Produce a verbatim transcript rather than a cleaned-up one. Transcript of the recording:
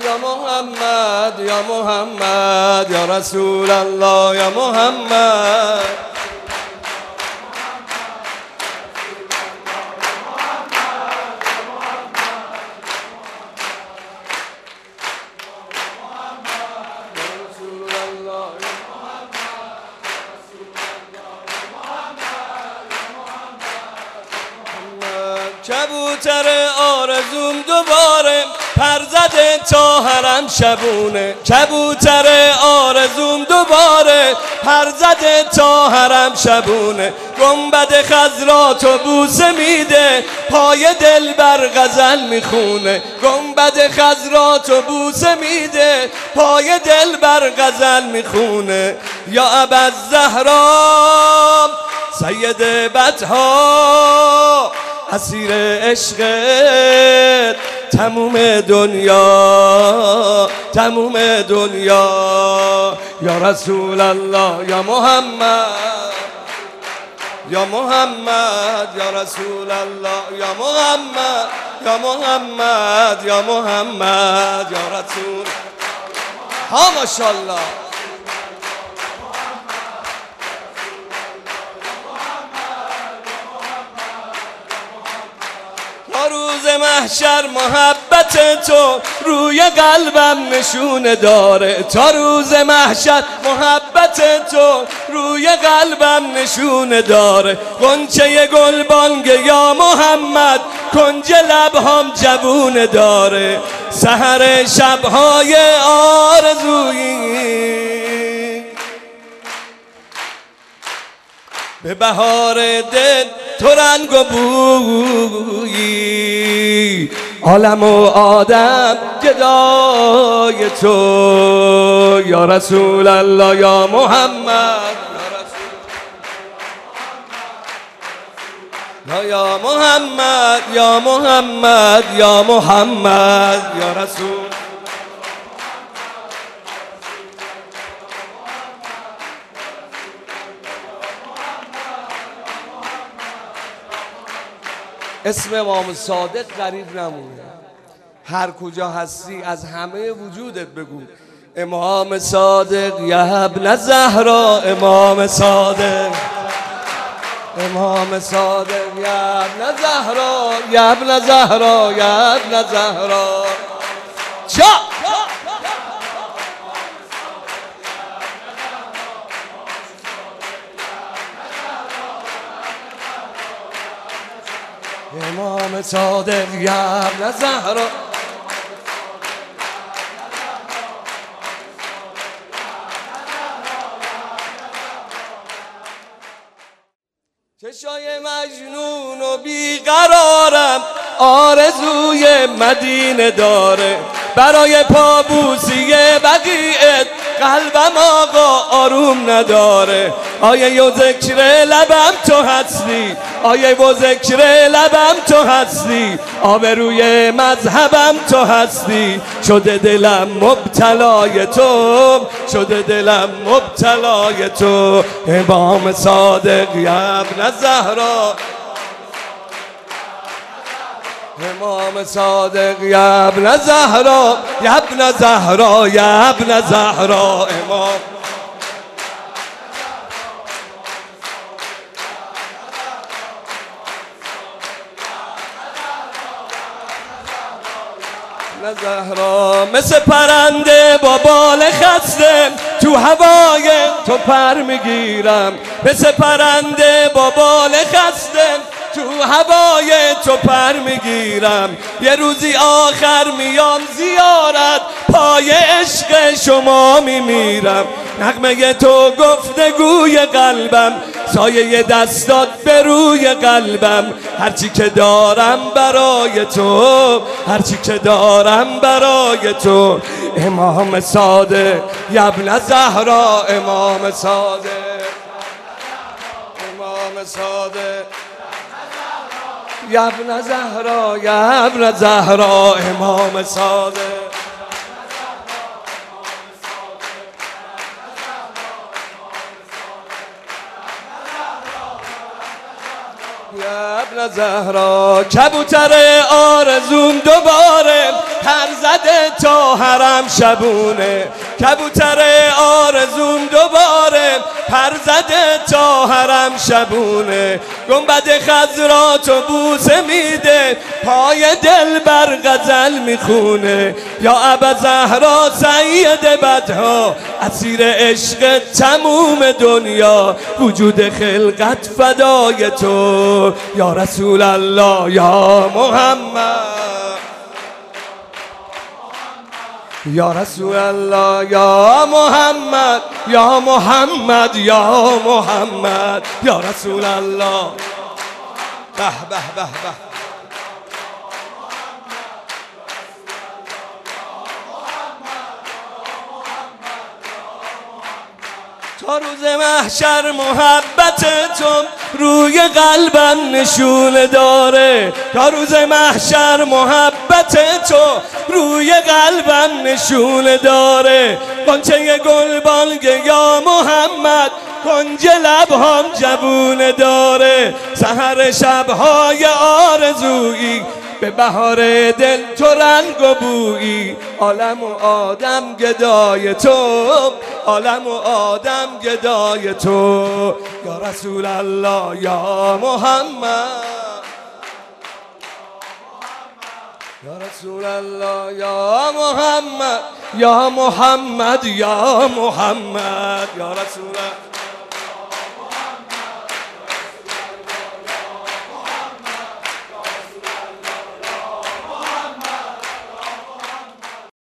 یا محمد یا محمد یا رسول الله یا محمد کبوتر آرزوم دوباره پر زده تا حرم شبونه کبوتر آرزوم دوباره پر زده تا حرم شبونه گنبد خضراتو بوسه میده پای دل بر غزل میخونه گنبد خضراتو بوسه میده پای دل بر غزل میخونه یا ابوالزهرا سید بدها اسیر عشقت تموم دنیا تموم دنیا یا رسول الله یا محمد یا محمد یا رسول الله یا محمد یا محمد یا محمد یا رسول ها ماشاءالله روز محشر محبت تو روی قلبم نشونه داره تا روز محشر محبت تو روی قلبم نشونه داره غنچه گلبانگ یا محمد کنج لبهام جوونه داره سحر شبهای آرزویی به بهار دل تو رنگ و بویی عالم و آدم گدای تو یا رسول الله یا محمد یا محمد یا محمد یا محمد یا رسول اسم امام صادق غریب نمونه هر کجا هستی از همه وجودت بگو امام صادق یا ابن زهرا امام صادق امام صادق یا ابن زهرا یا ابن زهرا یا ابن زهرا چا امام صادق یا ابن زهرا چشای مجنون و بیقرارم آرزوی مدینه داره برای پابوسی بقیت قلبم آقا آروم نداره آیه و ذکر لبم تو هستی آیه و ذکر لبم تو هستی آبروی مذهبم تو هستی شده دلم مبتلای تو شده دلم مبتلای تو امام صادق یا ابن زهرا امام صادق یا ابن زهرا یا ابن زهرا یا ابن زهرا امام زهرا مثل پرنده با بال خسته تو هوای تو پر میگیرم مثل پرنده با بال خسته تو هوای تو پر میگیرم یه روزی آخر میام زیارت پای عشق شما میمیرم نغمه تو گفتگوی قلبم سایه دستات به روی قلبم هرچی که دارم برای تو هرچی که دارم برای تو امام صادق یا ابن زهرا امام صادق امام صادق یا ابن زهرا یا ابن زهرا امام صادق یا ابن جان زهرا کبوتر آرزوم دوباره پر زده تا حرم شبونه کبوتر آرزوم دوباره پر زده تا حرم شبونه گنبد خضرا تو بوسه میده پای دل بر غزل میخونه یا ابا زهرا سید بدها اسیر عشق تموم دنیا وجود خلقت فدای تو یا رسول الله یا محمد یا رسول الله یا محمد یا محمد یا محمد یا رسول الله به به به به تا روز محشر محبت تو روی قلبم نشون داره تا روز محشر محبت تو روی قلبم نشون داره قنچه گلبانگ یا محمد کنج لبهام جوونه داره سحر شبهای آرزویی به بهار دل تو رنگ و بویی عالم و آدم گدای تو عالم و آدم گدای تو یا رسول الله یا محمد یا رسول الله یا محمد یا محمد یا محمد یا رسول الله